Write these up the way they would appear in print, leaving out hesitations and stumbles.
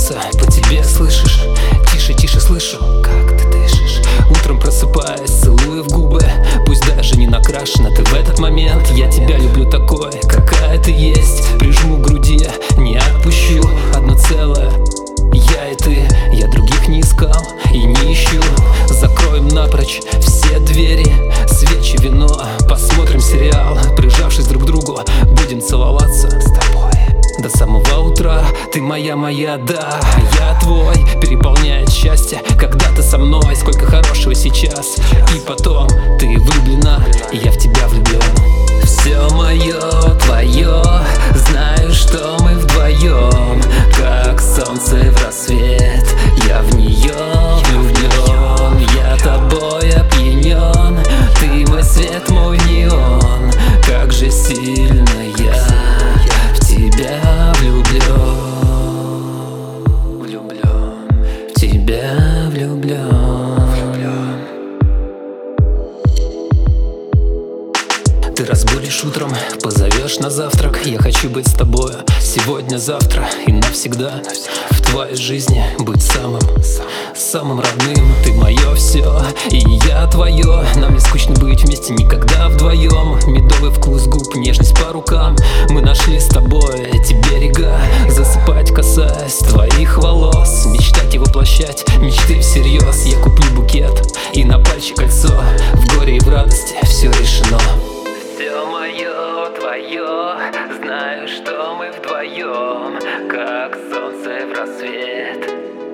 соскучился по тебе, слышишь? Тише, тише слышу, как ты дышишь. Утром просыпаясь, целую в губы. Пусть даже не накрашена ты в этот момент. Я тебя люблю такой, какая ты есть. Прижму к груди, не отпущу. Одно целое, я и ты. Я других не искал и не ищу. Закроем напрочь все двери, свечи, вино, посмотрим сериал. Прижавшись друг к другу, будем целоваться с тобой до самого утра. Ты моя, да, я твой. Переполняет счастье, когда ты со мной. Сколько хорошего сейчас. И потом ты влюблена, и я в тебя влюблен. Все мое, твое. Знаю, что мы вдвоем, как солнце в рассвет. Я в нее влюблен. Я тобой опьянен. Ты мой свет, мой неон. Как же сильно я в тебя влюблен. В тебя влюблен. Ты разбудишь утром, позовешь на завтрак. Я хочу быть с тобою сегодня, завтра и навсегда. В твоей жизни быть самым родным. Ты мое все, и я твое. Нам не скучно быть вместе никогда вдвоем. Медовый вкус губ, нежность по рукам. Мы нашли с тобой эти берега. Засыпать, касаясь твоих волос. Мечтать и воплощать мечты всерьез. Я куплю букет и на пальчик кольцо. В горе и в радости все решено. Все мое, твое. Знаю, что мы вдвоем, как солнце в рассвет.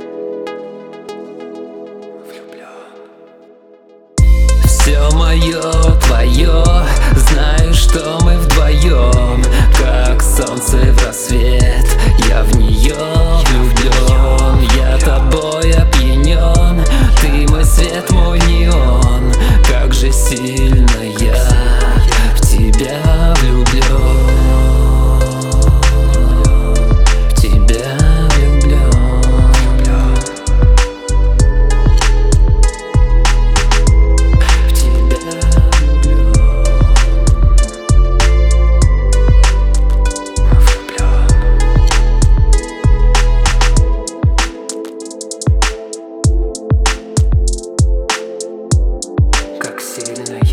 Все мое, твое. Знаю, что мы вдвоем, как солнце в рассвет. Я в нее влюблен. Я тобой опьянен. Ты мой свет, мой неон. Как же сильно я в тебя влюблен. В тебя влюблен. В тебя влюблен. Как сильно